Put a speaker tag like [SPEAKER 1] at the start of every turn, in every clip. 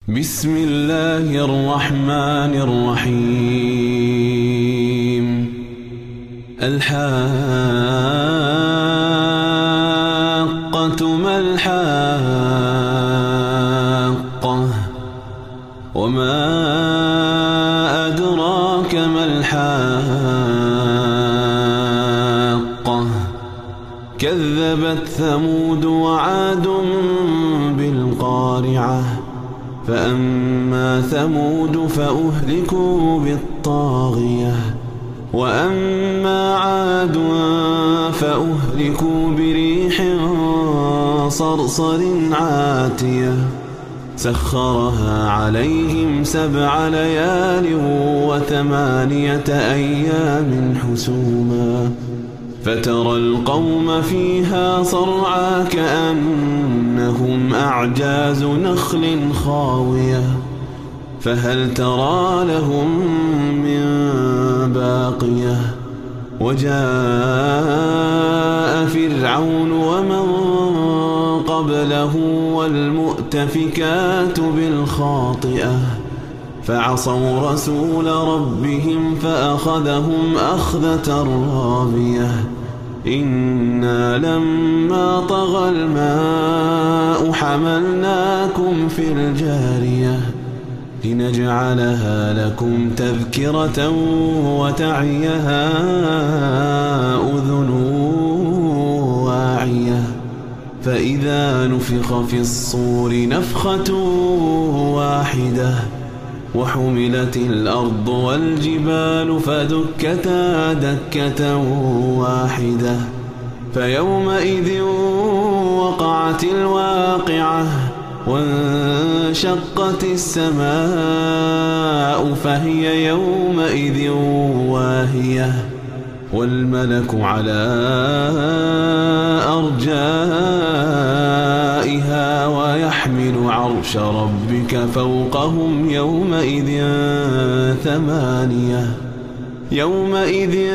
[SPEAKER 1] بسم الله الرحمن الرحيم. الحاقة ما الحاقة وما أدراك ما الحاقة كذبت ثمود وعاد بالقارعة فأما ثمود فأهلكوا بالطاغية وأما عاد فأهلكوا بريح صرصر عاتية سخرها عليهم 7 ليال و8 أيام حسوما فترى القوم فيها صرعى كأنهم أعجاز نخل خاوية فهل ترى لهم من باقية وجاء فرعون ومن قبله والمؤتفكات بالخاطئة فعصوا رسول ربهم فأخذهم أخذة رابية إنا لما طغى الماء حملناكم في الجارية لنجعلها لكم تذكرة وتعيها أذن واعية فإذا نفخ في الصور نفخة واحدة وحملت الأرض والجبال فدكتا دكة واحدة فيومئذ وقعت الواقعة وانشقت السماء فهي يومئذ واهية والملك على أرجائها ويحمل عرش ربك فوقهم يومئذ 8 يومئذ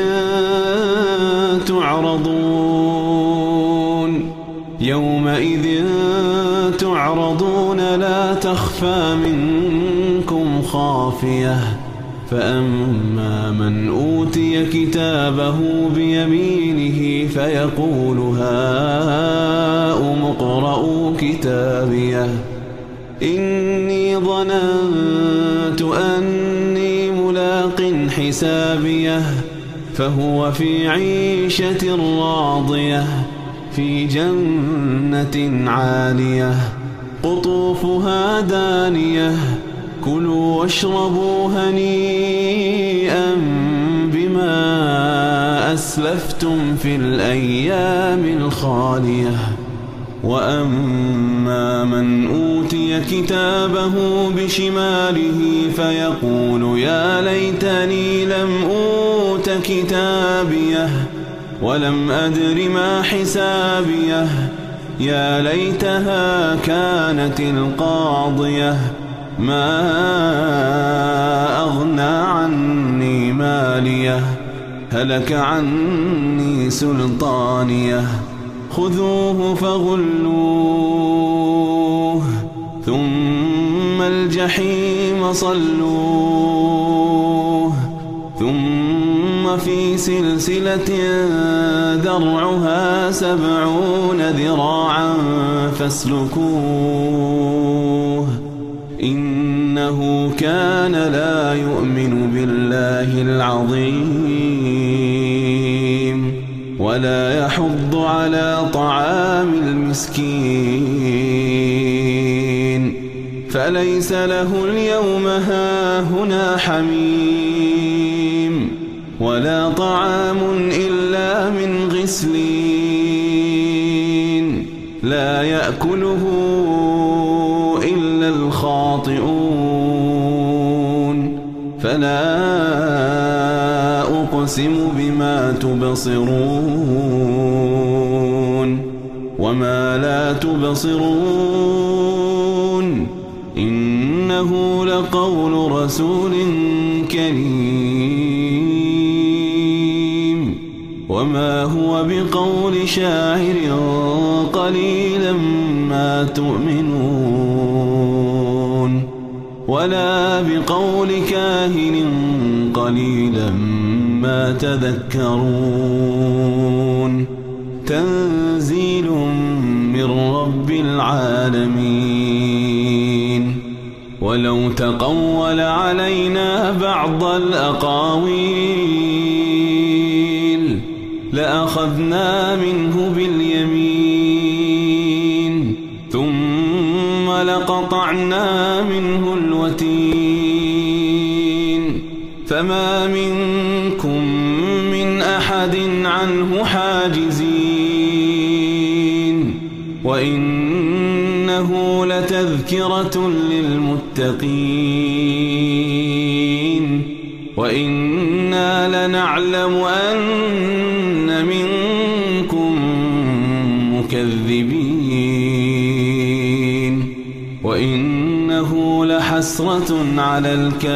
[SPEAKER 1] تعرضون لا تخفى منكم خافية فأما من أوتي كتابه بيمينه فيقول هاؤم اقرءوا كتابيه إني ظننت أني ملاق حسابيه فهو في عيشة راضية في جنة عالية قطوفها دانية كلوا واشربوا هنيئا بما أسلفتم في الأيام الخالية وأما من أوتي كتابه بشماله فيقول يا ليتني لم أوت كتابيه ولم أدر ما حسابيه يا ليتها كانت القاضية ما أغنى عني ماليه هلك عني سلطانيه خذوه فغلوه ثم الجحيم صلوه ثم في سلسلة ذرعها 70 ذراعا فاسلكوه إنه كان لا يؤمن بالله العظيم ولا يحض على طعام المسكين فليس له اليوم هاهنا حميم ولا طعام إلا من غسلين لا يأكله إلا الخاطئون فلا أقسم بما تبصرون وما لا تبصرون إنه لقول رسول كريم وما هو بقول شاعر قليلا ما تؤمنون ولا بقول كاهن قليلا ما تذكرون تنزيل من رب العالمين ولو تقول علينا بعض الأقاويل لأخذنا منه باليمين ثم لقطعنا منه الوتين فما منكم من أحد عنه حاجزين وإنه لتذكرة للمتقين وإنا لنعلم أن منكم مكذبين وإنه لحسرة على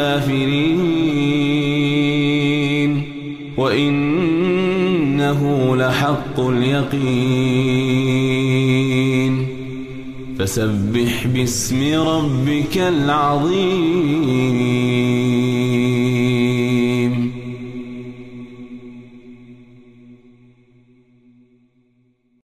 [SPEAKER 1] الكافرين وإنه لحق اليقين فسبح باسم ربك العظيم.